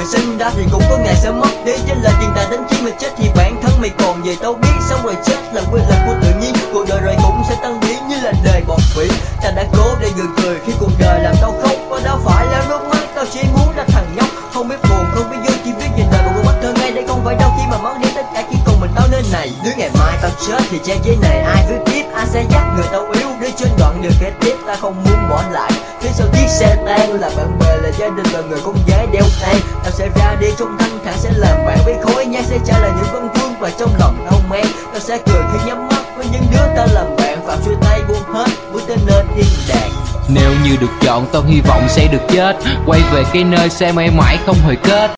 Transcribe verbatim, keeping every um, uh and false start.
sinh ra thì cũng có ngày sẽ mất đi, chính là tiền tài đến khi mình chết thì bản thân mày còn gì tao biết. Xong rồi chết là quy luật của tự nhiên, cuộc đời rồi cũng sẽ tan biến như là đời bọt biển. Ta đã cố để gượng cười khi cuộc đời làm tao khóc, có đâu phải là nước mắt, tao chỉ muốn là thằng nhóc không biết buồn không biết vui, chỉ biết nhìn đời một con mắt thơ ngây. Đây không phải đâu khi mà mất đi tất cả chỉ còn mình tao nơi này. Nếu ngày mai tao chết thì trang giấy này ai viết tiếp, ai sẽ dắt người tao yêu đi trên đoạn đường kế tiếp. Ta không muốn bỏ lại phía sau chiếc xe tan là bạn bè, là gia đình, là người con gái đeo tay. Tao sẽ ra đi trong thanh thản, sẽ làm bạn với khói nhang, sẽ trả lại những vân vương và trong lòng tao mang. Tao sẽ cười khi nhắm mắt với những đứa ta làm bạn, phạm xuôi tay buông hết bước tới nơi thiên đàng. Nếu như được chọn tao hy vọng sẽ được chết, quay về cái nơi sẽ mãi mãi không hồi kết.